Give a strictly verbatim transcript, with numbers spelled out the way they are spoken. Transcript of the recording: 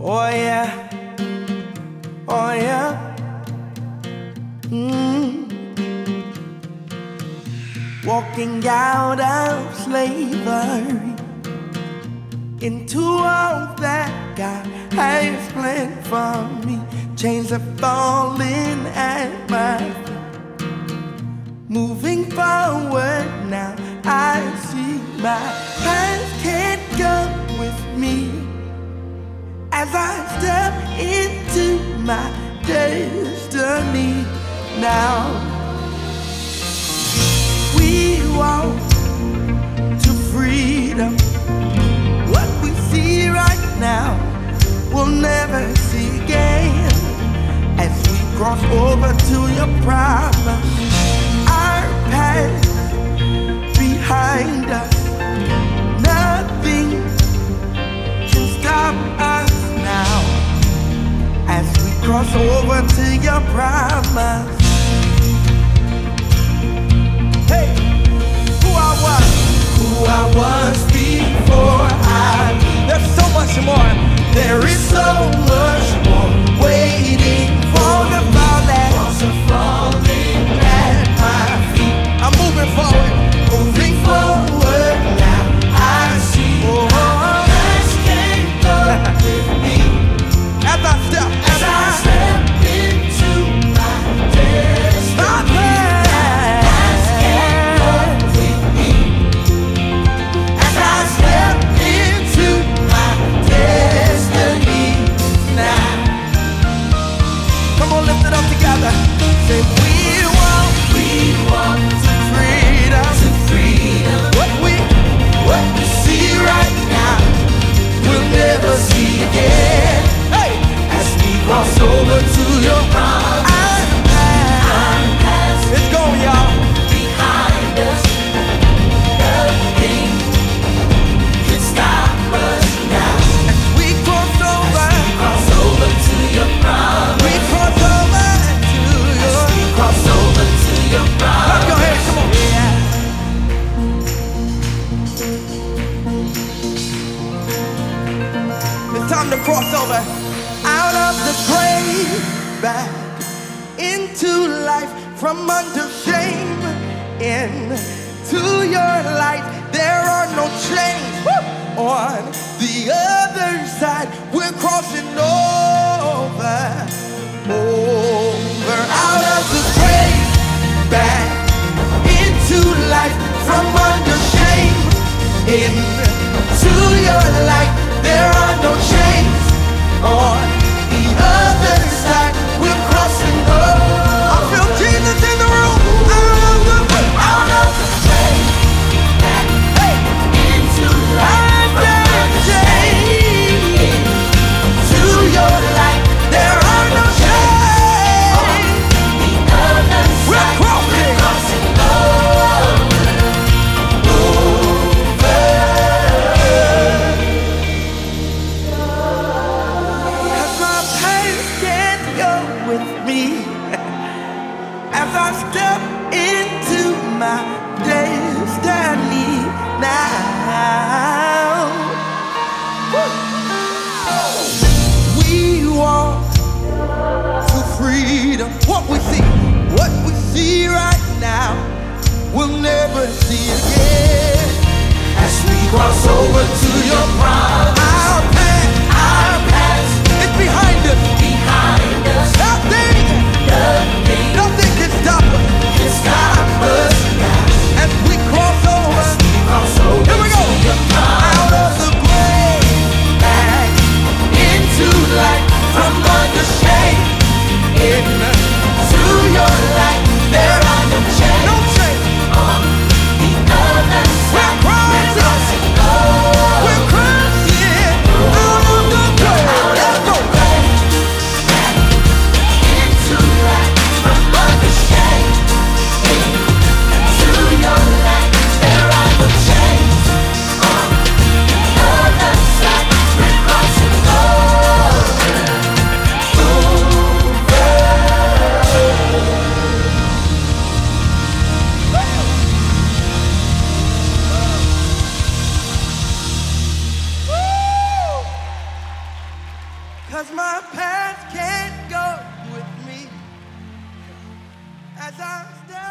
Oh yeah, oh yeah. Mm. Walking out of slavery into all that God has planned for me. Chains are falling at my feet. Moving forward now, I see my past can't go with me as I step into my destiny now. We walk to freedom. What we see right now, we'll never see again. As we cross over to your promise, our past behind us, nothing can stop us now. As we cross over to your promise. Hey, who I was, who I was before I. There's so much more. There is so much more waiting for the falling, falling at my feet. I'm moving forward, moving forward now. I see oh, my past can't go with me as I step, as, as I, I step into my destiny. My past can't go with me as I step into my destiny now. Come on, lift it up together. Say we walk, we walk to freedom, to freedom. What we, what we see right now, we'll never see again. Hey, as we cross over to your promise, our past, it's going, y'all. Behind us, nothing can stop us now. As we cross over, as we cross over to your promise, we cross over to your, as we cross over to your promise. Clap your hands, come on. Yeah. It's time to cross over out of the grave, back into life, from under shame into your light. There are no chains. Woo! On the other side, we're crossing over, over out of the grave, back into life, from under shame into your light. There are no chains on the other side. We're crossing over. I feel Jesus in the room. Out of the grave, out of the grave, back hey. Into life, from under shame into your light. There are no chains on the other side. We're crossing, we're crossing over, over. As my past can't go with me, as I step into my destiny now. Woo. We walk to freedom. What we see, what we see right now, we'll never see again. As we cross over to your promise, our past, our past, it's behind us, behind us. Nothing, nothing, nothing can stop us, can stop us now. As we cross over, as we cross over, here we go, to your promise, out of the grave, back into light, from under shame into your light. There are no chains, no chains on the other side. We're crossing, we're crossing over, we're crossing 'cause my past can't go with me as I stand.